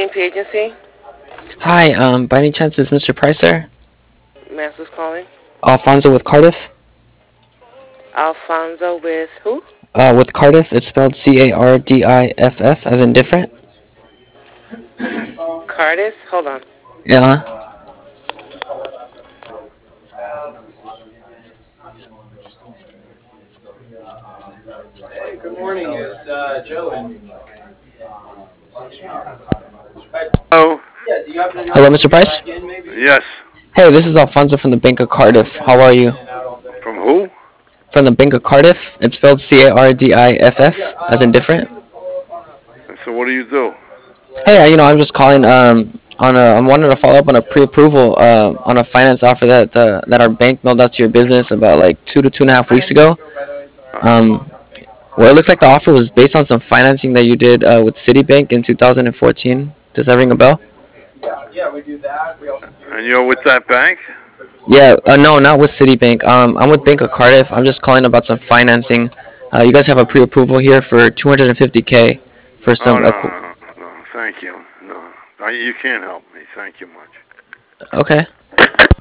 BNP agency. Hi, by any chance is Mr. Price there? Master's calling. Alfonso with Cardiff? Alfonso with who? With Cardiff, it's spelled Cardiff, as in different. Cardis. Hold on. Yeah. Oh, Hello, Mr. Price? yes. Hey, this is Alfonso from the Bank of Cardiff. How are you? From who? From the Bank of Cardiff, it's spelled Cardiff, as in different. And so what do you do? Hey, I'm just calling I wanted to follow up on a pre-approval on a finance offer that our bank mailed out to your business about like 2 to 2.5 weeks ago. Um, well, it looks like the offer was based on some financing that you did with Citibank in 2014. Does that ring a bell? And you're with that bank? Yeah, no, not with Citibank. I'm with Bank of Cardiff. I'm just calling about some financing. You guys have a pre-approval here for 250K for Oh, some. no, no, no, no. Thank you. No. You can't help me. Thank you much. Okay.